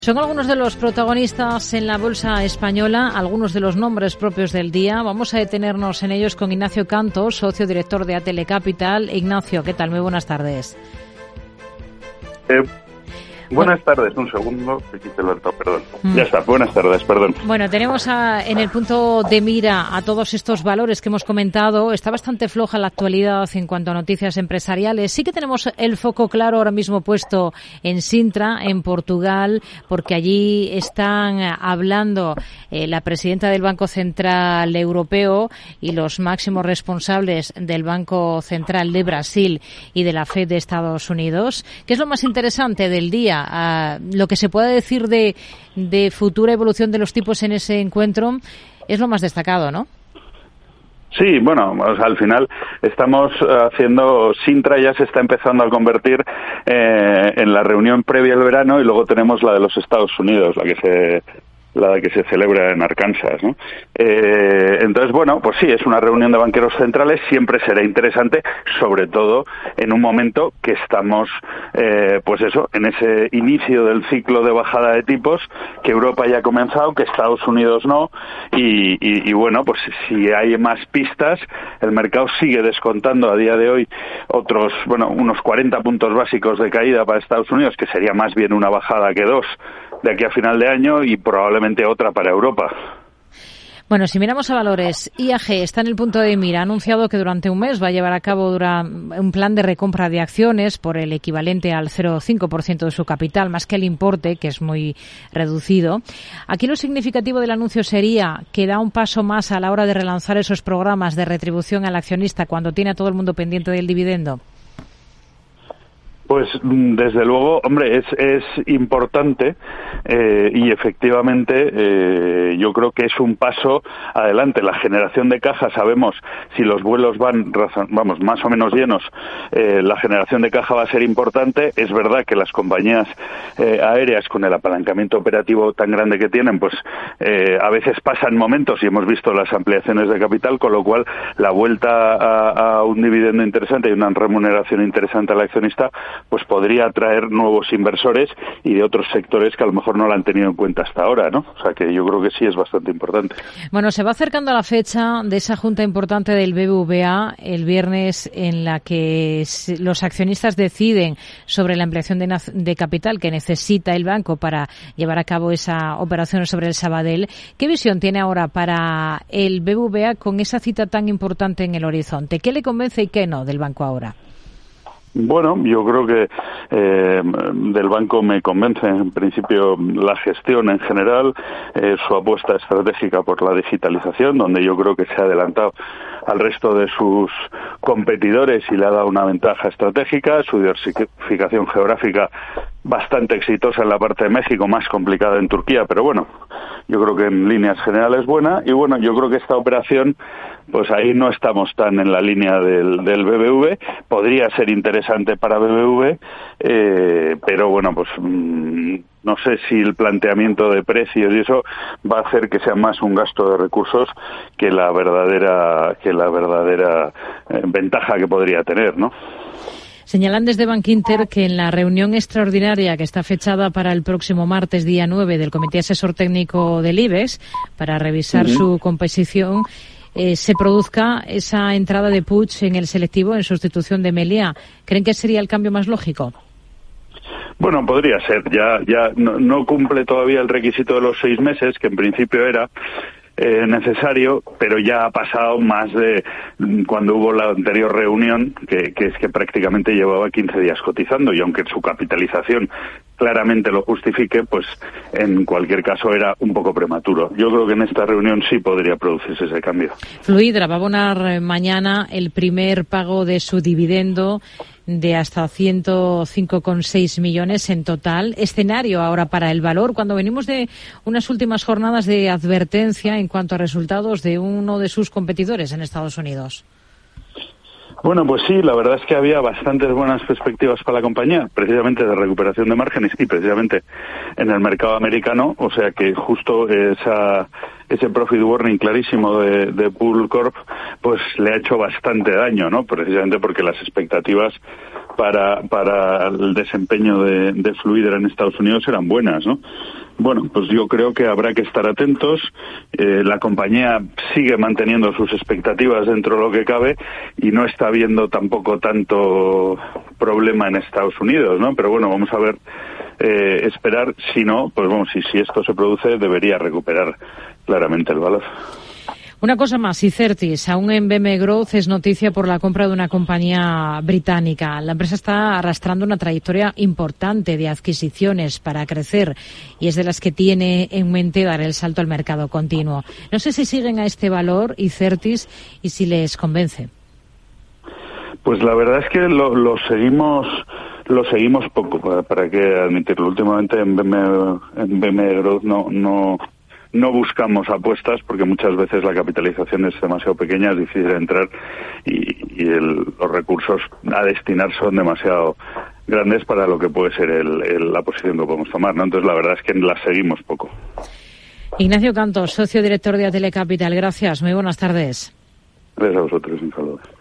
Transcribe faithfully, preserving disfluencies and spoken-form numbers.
Son algunos de los protagonistas en la bolsa española, algunos de los nombres propios del día. Vamos a detenernos en ellos con Ignacio Cantos, socio director de Atele Capital. Ignacio, ¿qué tal? Muy buenas tardes. Eh, buenas bueno. tardes, un segundo, te quité el alto, perdón. Mm. Ya está, buenas tardes, perdón. Bueno, tenemos a, en el punto de mira a todos estos valores que hemos comentado. Está bastante floja la actualidad en cuanto a noticias empresariales. Sí que tenemos el foco claro ahora mismo puesto en Sintra, en Portugal, porque allí están hablando eh, la presidenta del Banco Central Europeo y los máximos responsables del Banco Central de Brasil y de la Fed de Estados Unidos. ¿Qué es lo más interesante del día? Uh, lo que se puede decir de, de futura evolución de los tipos en ese encuentro es lo más destacado, ¿no? Sí, bueno, o sea, al final estamos haciendo, Sintra ya se está empezando a convertir eh, en la reunión previa al verano y luego tenemos la de los Estados Unidos, la que se... la que se celebra en Arkansas, ¿no? Eh, entonces, bueno, pues sí, es una reunión de banqueros centrales, siempre será interesante, sobre todo en un momento que estamos, eh, pues eso, en ese inicio del ciclo de bajada de tipos, que Europa ya ha comenzado, que Estados Unidos no, y, y, y bueno, pues si hay más pistas, el mercado sigue descontando a día de hoy otros, bueno, unos cuarenta puntos básicos de caída para Estados Unidos, que sería más bien una bajada que dos de aquí a final de año y probablemente otra para Europa. Bueno, si miramos a valores, I A G está en el punto de mira. Ha anunciado que durante un mes va a llevar a cabo un plan de recompra de acciones por el equivalente al cero coma cinco por ciento de su capital, más que el importe, que es muy reducido. Aquí lo significativo del anuncio sería que da un paso más a la hora de relanzar esos programas de retribución al accionista cuando tiene a todo el mundo pendiente del dividendo. Pues desde luego, hombre, es, es importante eh, y efectivamente eh, yo creo que es un paso adelante. La generación de caja, sabemos, si los vuelos van, vamos, más o menos llenos, eh, la generación de caja va a ser importante. Es verdad que las compañías eh, aéreas, con el apalancamiento operativo tan grande que tienen, pues eh, a veces pasan momentos y hemos visto las ampliaciones de capital, con lo cual la vuelta a, a un dividendo interesante y una remuneración interesante al accionista pues podría atraer nuevos inversores y de otros sectores que a lo mejor no la han tenido en cuenta hasta ahora, ¿no? O sea que yo creo que sí es bastante importante. Bueno, se va acercando la fecha de esa junta importante del B B V A el viernes, en la que los accionistas deciden sobre la ampliación de, de capital que necesita el banco para llevar a cabo esa operación sobre el Sabadell. ¿Qué visión tiene ahora para el B B V A con esa cita tan importante en el horizonte? ¿Qué le convence y qué no del banco ahora? Bueno, yo creo que eh, del banco me convence en principio la gestión en general, eh, su apuesta estratégica por la digitalización, donde yo creo que se ha adelantado al resto de sus competidores y le ha dado una ventaja estratégica, su diversificación geográfica bastante exitosa en la parte de México, más complicada en Turquía, pero bueno, yo creo que en líneas generales buena, y bueno, yo creo que esta operación, pues ahí no estamos tan en la línea del, del B B V, podría ser interesante para B B V, eh, pero bueno, pues mmm, no sé si el planteamiento de precios y eso va a hacer que sea más un gasto de recursos que la verdadera, que la verdadera eh, ventaja que podría tener, ¿no? Señalan desde Bankinter que en la reunión extraordinaria que está fechada para el próximo martes, día nueve, del Comité Asesor Técnico del IBEX, para revisar uh-huh. su composición, eh, se produzca esa entrada de Puig en el selectivo en sustitución de Meliá. ¿Creen que sería el cambio más lógico? Bueno, podría ser. Ya, ya no, no cumple todavía el requisito de los seis meses, que en principio era Eh, necesario, pero ya ha pasado más de cuando hubo la anterior reunión, que, que es que prácticamente llevaba quince días cotizando, y aunque su capitalización claramente lo justifique, pues en cualquier caso era un poco prematuro. Yo creo que en esta reunión sí podría producirse ese cambio. Fluidra va a abonar mañana el primer pago de su dividendo de hasta ciento cinco coma seis millones en total. Escenario ahora para el valor, cuando venimos de unas últimas jornadas de advertencia en cuanto a resultados de uno de sus competidores en Estados Unidos. Bueno, pues sí, la verdad es que había bastantes buenas perspectivas para la compañía, precisamente de recuperación de márgenes y precisamente en el mercado americano, o sea que justo esa ese profit warning clarísimo de, de Pool Corp pues le ha hecho bastante daño, ¿no? Precisamente porque las expectativas para para el desempeño de, de Fluidra en Estados Unidos eran buenas, ¿no? Bueno, pues yo creo que habrá que estar atentos. Eh, la compañía sigue manteniendo sus expectativas dentro de lo que cabe y no está habiendo tampoco tanto problema en Estados Unidos, ¿no? Pero bueno, vamos a ver, eh, esperar. Si no, pues vamos, si, si esto se produce, debería recuperar claramente el valor. Una cosa más, Icertis, aún en B M Growth es noticia por la compra de una compañía británica. La empresa está arrastrando una trayectoria importante de adquisiciones para crecer y es de las que tiene en mente dar el salto al mercado continuo. No sé si siguen a este valor, Icertis, y si les convence. Pues la verdad es que lo, lo seguimos lo seguimos poco, para, para que admitirlo. Últimamente en B M, en B M Growth no no no buscamos apuestas porque muchas veces la capitalización es demasiado pequeña, es difícil entrar y, y el, los recursos a destinar son demasiado grandes para lo que puede ser el, el, la posición que podemos tomar, ¿no? Entonces la verdad es que la seguimos poco. Ignacio Cantos, socio director de Atele Capital, gracias, muy buenas tardes. Gracias a vosotros, un saludo.